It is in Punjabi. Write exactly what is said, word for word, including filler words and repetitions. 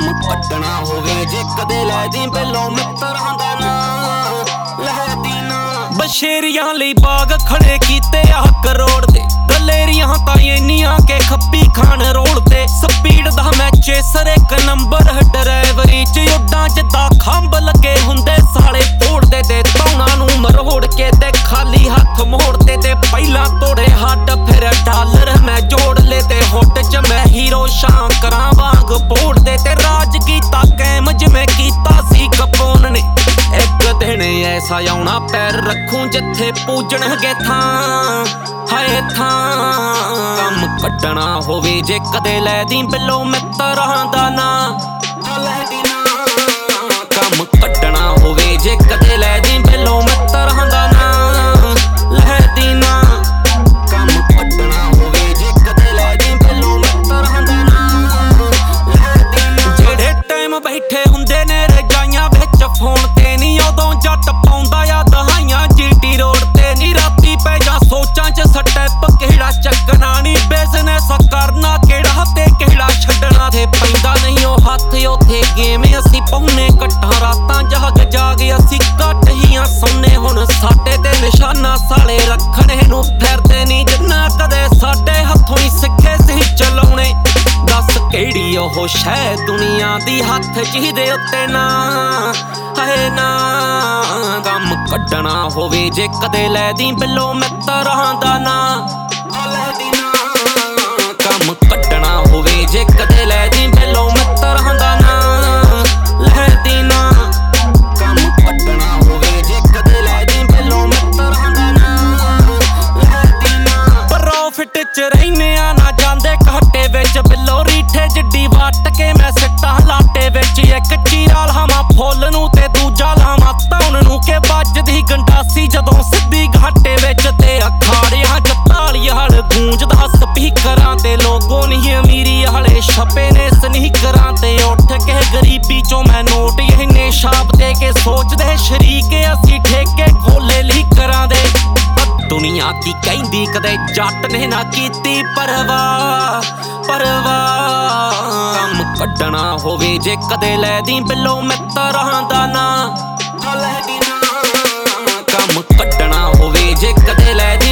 ਕੰਮ ਕੱਢਣਾ ਹੋਵੇ ਜੇ ਕਦੇ ਲੈ ਦੀ ਪਹਿਲੋਂ ਮਿੱਤਰਾਂ ਦਾ ਨਾਂ ਲੈ ਦੀ ਨਾ। ਬਸ਼ੇਰੀਆਂ ਲਈ ਬਾਗ ਖੜੇ ਕੀਤੇ ਆ ਕਰੋੜ ਦੇ, ਦਲੇਰੀਆਂ ਤਾਂ ਇੰਨੀਆਂ ਕੇ ਖੱਪੀ ਖਾਨ ਰੋਡ ਤੇ। ਸਪੀਡ ਦਾ ਮੈਂ ਚੇਸਰ ਇੱਕ ਨੰਬਰ, ਡਰਾਈਵਰੀ ਚ ਉੱਡਾਂ ਜਿੱਦਾਂ ਖੰਭ ਲੱਗੇ ਹੁੰਦੇ ਸਾਲੇ ਤੋੜਦੇ ਤੇ ਤੌਣਾ ਨੂੰ ਮਰੋੜ ਕੇ ਤੇ ਖਾਲੀ ਹੱਥ ਮੋੜਦੇ ਤੇ ਪਹਿਲਾਂ ਤੋੜੇ ਹੱਡ ਫਿਰ ਡਾਲਰ ਮੈਂ ਜੋੜ ਲੇ ਤੇ ਹੁੱਟ ਚ ਮੈਂ ਹੀਰੋ ਸ਼ਾਂਕਰਾਂ ਵਾਂਗ ਪੋੜਦੇ ਤੇ ਰਾਜ ਕੀਤਾ ਕੈਮ ਜਿਵੇਂ ਕੀਤਾ ਸੀ ਕਪੂਨ ਨੇ। ਇੱਕ ਦਿਨ ਐਸਾ ਆਉਣਾ ਪੈਰ ਰੱਖੂ ਜਿੱਥੇ ਪੂਜਣਗੇ ਥਾਂ ਹਾਏ ਥਾਂ। ਕੰਮ ਕੱਢਣਾ ਹੋਵੇ ਜੇ ਕਦੇ ਲੈ ਦੀ ਬਿੱਲੋ ਮਿੱਤਰਾਂ ਦਾ ਨਾਂ ਲੈ ਦੀ ਨਾ। ਕੰਮ ਕੱਢਣਾ ਹੋਵੇ ਜੇ ਕਦੇ ਲੈ ਦੀ ਬਿੱਲੋ ਮਿੱਤਰਾਂ ਦਾ ਨਾਂ ਲੈ ਦੀ ਨਾ। ਕੰਮ ਕੱਢਣਾ ਹੋਵੇ ਜੇ ਕਦੇ ਲੈ ਦੀ ਬਿੱਲੋ ਮਿੱਤਰਾਂ ਦਾ ਨਾਂ ਲੈ ਦੀ ਨਾ। ਜਿਹੜੇ ਟਾਈਮ ਬੈਠੇ ਹੁੰਦੇ ਨੇ ਰਜਾਈਆਂ ਵਿੱਚ ਫੋਨ ਤੇ ਨੀ ਉਦੋਂ ਜੱਟ ਪਾਉਂਦਾ ਆ ਦਹਾਈਆਂ ਜੀਟੀ ਰੋਡ ਤੇ ਨੀ ਰਾਤੀ ਪੈ ਜਾ ਸੋਚਾਂ ਚ ਸਟੈਪ ਕਿਹੜਾ ਚੱਕਣਾ ਨੀ ਬਿਜ਼ਨਸ ਕਰਨਾ ਕਿਹੜਾ ਤੇ ਕਿਹੜਾ ਛੱਡਣਾ ਤੇ ਪੈਂਦਾ ਨਹੀਂ ਉਹ ਹੱਥ ਉੱਥੇ ਗੇਮ ਅਸੀਂ ਪਾਉਨੇ ਕੱਟਾਂ ਰਾਤਾਂ ਜਾਗ ਜਾਗ ਅਸੀਂ ਘੱਟ ਹੀ ਸੌਨੇ ਹੁਣ ਸਾਡੇ ਤੇ ਨਿਸ਼ਾਨਾ ਸਾਲੇ ਰੱਖਣੇ ਨੂੰ ਫਿਰਦੇ ਨੀ ਜਿੰਨਾ ਕਦੇ ਸਾਡੇ ਹੱਥੋਂ ਹੀ ਸਿੱਖੇ ਸੀ ਚਲਾਉਣੇ। ਦੱਸ ਕਿਹੜੀ ਉਹ ਸ਼ੈ ਦੁਨੀਆ ਦੀ ਹੱਥ ਜਿਹਦੇ ਉੱਤੇ ਨਾ ਹਾਏ ਨਾ। ਕੰਮ ਕੱਢਣਾ ਹੋਵੇ ਜੇ ਕਦੇ ਲੈ ਦੀ ਬਿੱਲੋ ਮਿੱਤਰਾਂ ਦਾ ਨਾਂ ਲੈ ਦੀ ਨਾ। ਕੰਮ ਕੱਢਣਾ ਹੋਵੇ ਜੇ ਕਦੇ ਲੈ ਦੀ ਬਿੱਲੋ ਮਿੱਤਰਾਂ ਦਾ ਨਾਂ ਲੈ ਦੀ ਨਾ। ਕੰਮ ਕੱਢਣਾ ਹੋਵੇ ਜੇ ਕਦੇ ਲੈ ਦੀ ਬਿੱਲੋ ਮਿੱਤਰਾਂ ਦਾ ਨਾਂ ਲੈ ਦੀ ਨਾ। ਪ੍ਰੋਫਿਟ ਚ ਰਹਿਨੇ ਆ ਨਾ ਜਾਂਦੇ ਘਾਟੇ ਵਿੱਚ ਬਿੱਲੋ ਰੀਠੇ ਜਿੱਡੀ ਵੱਟ ਕੇ ਮੈਂ ਸਿੱਟਾਂ ਲਾਟੇ ਵਿੱਚ। ਇੱਕ ਚੀਰਾ ਲਾਵਾਂ ਫੁੱਲ ਨੂੰ ਤੇ ਦੂਜਾ ਲਾਵਾਂ ਧੌਣ ਨੂੰ ਕੇ ਵੱਜਦੀ ਗੰਡਾਸੀ ਜਦੋਂ ਸਿੱਧੀ ਘਾਟੇ ਵਿੱਚ ਤੇ ਅਖਾੜਿਆਂ ਚ ਤਾਲੀ ਹਲ ਗੂੰਜਦਾ ਸਪੀਕਰਾਂ ਤੇ ਲੋਗੋ ਨਹੀਂ ਅਮੀਰੀ ਹਲੇ ਛਪੇ ਨੇ ਸਨੀਕਰਾਂ ਤੇ। ਉੱਠ ਕੇ ਗਰੀਬੀ ਚੋਂ ਮੈਂ ਨੋਟ ਇਹਨੇ ਛਾਪ ਦੇ ਕੇ ਸੋਚਦੇ ਸ਼ਰੀਕੇ ਅਸੀਂ ਠੇਕੇ ਖੋਲੇ ਲੀਕਰਾਂ ਦੇ। ਦੁਨੀਆ ਕੀ ਕਹਿੰਦੀ ਕਦੇ ਜੱਟ ਨੇ ਨਾ ਕੀਤੀ ਪਰਵਾਹ ਪਰਵਾਹ। ਕੰਮ ਕੱਢਣਾ ਹੋਵੇ ਜੇ ਕਦੇ ਲੈ ਦੀ ਬਿੱਲੋ ਮਿੱਤਰਾਂ ਦਾ ਨਾਂ ਲੈ ਦੀ ਨਾ। ਕੰਮ ਕੱਢਣਾ ਹੋਵੇ ਜੇ ਕਦੇ ਲੈ ਦੀ